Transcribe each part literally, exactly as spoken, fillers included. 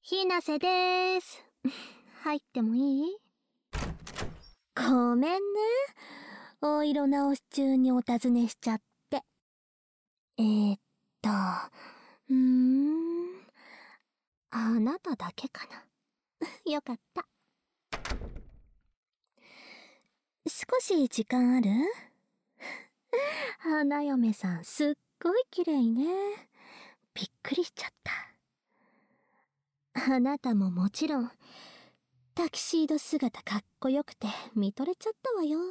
ひなせでーす。入ってもいい？ごめんね。お色直し中にお尋ねしちゃって。えー、っと、うーん、あなただけかな。よかった。少し時間ある？花嫁さんすっごい綺麗ね。びっくりしちゃった。あなたももちろんタキシード姿かっこよくて見とれちゃったわよ。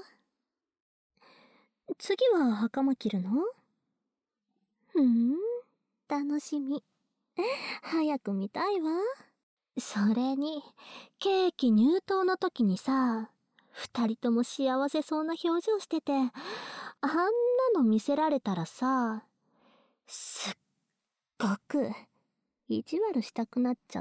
次は袴着るの？ふーん、楽しみ。早く見たいわ。それにケーキ入刀の時にさ、二人とも幸せそうな表情してて、あんなの見せられたらさ、すっごく意地悪したくなっちゃった。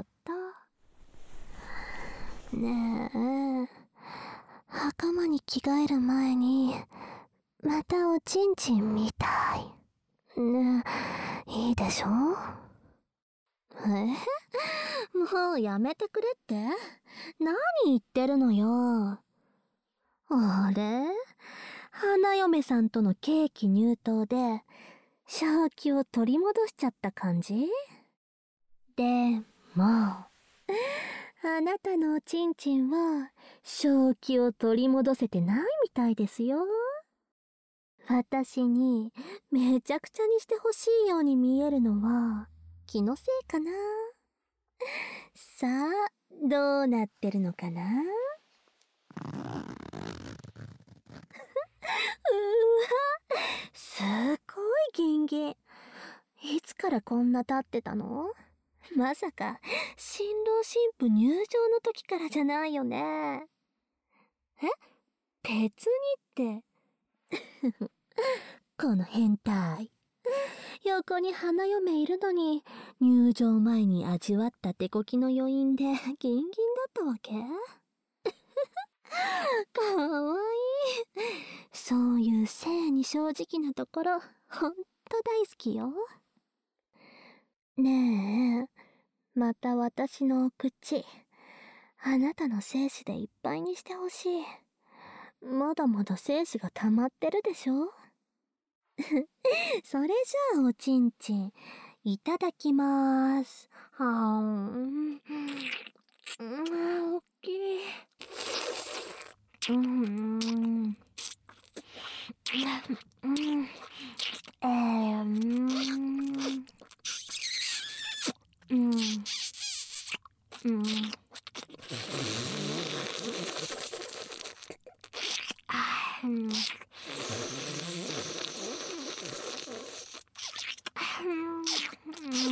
ねえ、袴に着替える前にまたおちんちん見たい。ねえ、いいでしょ？え？もうやめてくれって？何言ってるのよ。あれ？花嫁さんとのケーキ入刀で正気を取り戻しちゃった感じ？でもあなたのおちんちんは正気を取り戻せてないみたいですよ。私にめちゃくちゃにしてほしいように見えるのは気のせいかな。さあ、どうなってるのかな。うわ、すっごいギンギン。いつからこんな経ってたの？まさか新郎新婦入場の時からじゃないよね。え？別にってこの変態。横に花嫁いるのに入場前に味わった手こきの余韻でギンギンだったわけ？かわいい。そういう性に正直なところほんと大好きよ。ねえ、また私のお口あなたの精子でいっぱいにしてほしい。まだまだ精子が溜まってるでしょ。それじゃあおちんちんいただきまーす。はーん、うん、おっきい。うん、うん、うん、えー、うん、うん、うん、あー、うん、うん、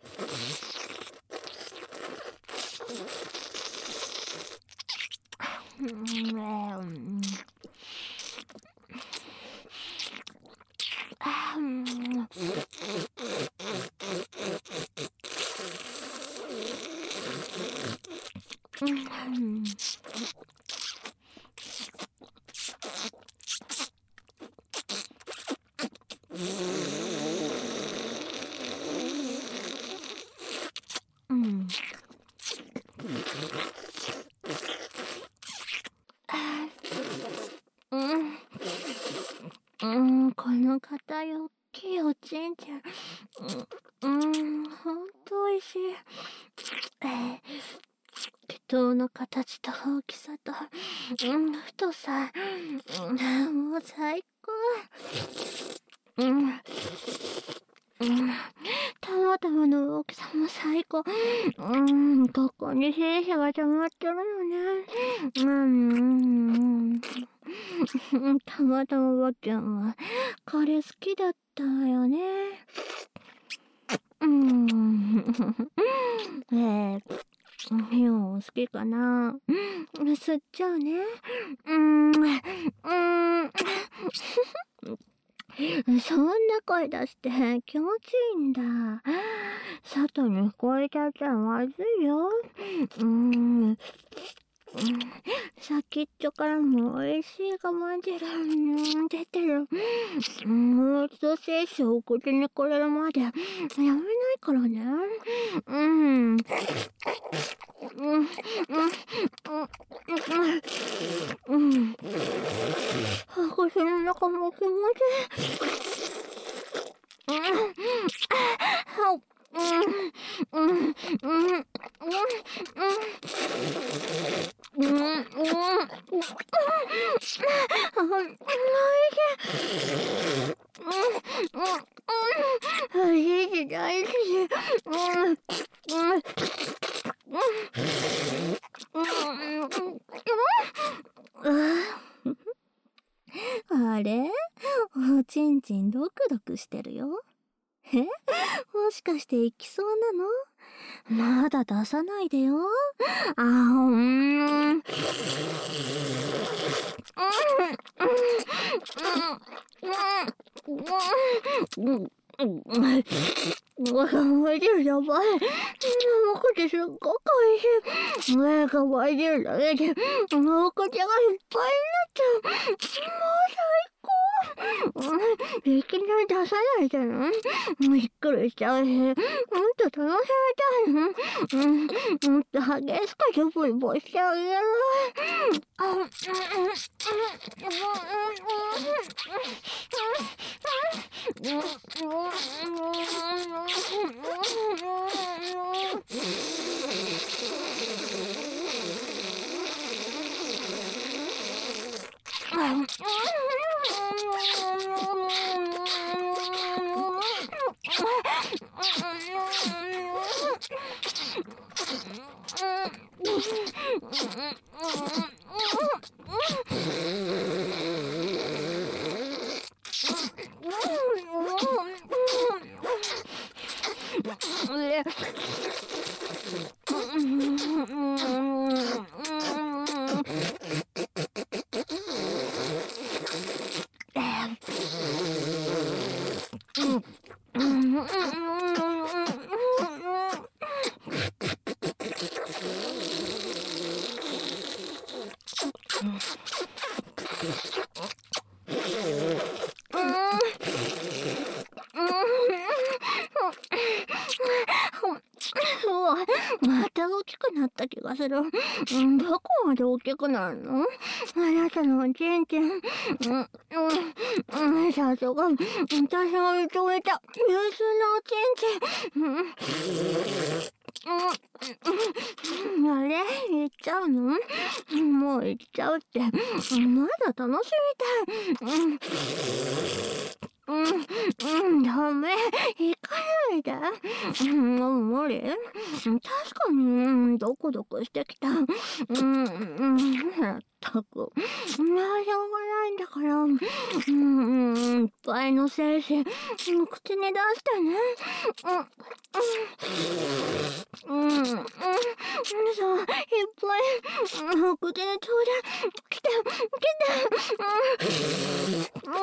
うん、うん、うん、うん、うん、この硬いおっきいおちんちん、うん、うん、ほんとおいしい。えー、気筒の形と大きさと、うん、太さ、うん、もう最高。うん、うん、たまたまの大きさも最高。うん、ここに精子が溜まってるのね。うん、うん、たまたまおばちゃんはこれ好きだったわよね。うん、えー、ミオ好きかな。吸っちゃうね。うん、うん。そんな声出して気持ちいいんだ。外に聞こえちゃったらまずいよ。うん。 先っちょからも美味しいがまじる、うん、出てる。もう一度精子を口にくれるまでやめないからね。うん。うん。うん。うん。うん。口の中も気持ちいい。うん。うん。うん。うん。うん。うん。うん、うん、うん、うん、おいしい、大好き。うん、うん、うん、あれ？おちんちんドクドクしてるよ。え？もしかして行きそうなの？まだ出さないでよ。あ、うん。マジでやばい。甘くてすっごく美味しい。目が湧いてるだけで、もう口がいっぱいになっちゃう。もう最高。いきなり出さないでね。びっくりしちゃうし、もっと楽しみたいの。もっと激しくジョブリボしてあげる。また大きくなった気がする。うん、どこまで大きくなるの？あなたのおちんちん。うん、うん、うん、さすが、私が認めた、有数のおちんちん。うん、うん、あれ言っちゃうの？もう言っちゃうって。まだ楽しみたい。うん。うん、うん、ダメ。行かないで。うん、もう無理。確かに、うん、ドクドクしてきた。うん、うん、まったく。まあ、しょうがないんだから。うん、うん、いっぱいの精子、うん、口に出してね。うん、うん、うん、うん、さあ、いっぱい、うん、口にちょうだい。来て、来て。うん、うん、うん。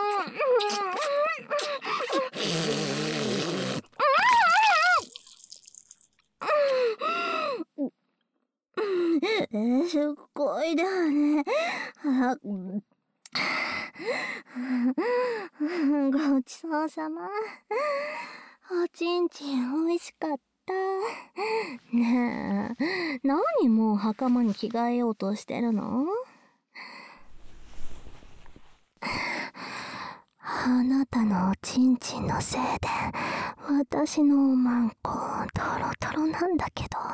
すっごいだね。あ、ごちそうさま。おちんちん美味しかった。ねえ、何もう袴に着替えようとしてるの？あなたのおちんちんのせいで私のおまんこトロトロなんだけど。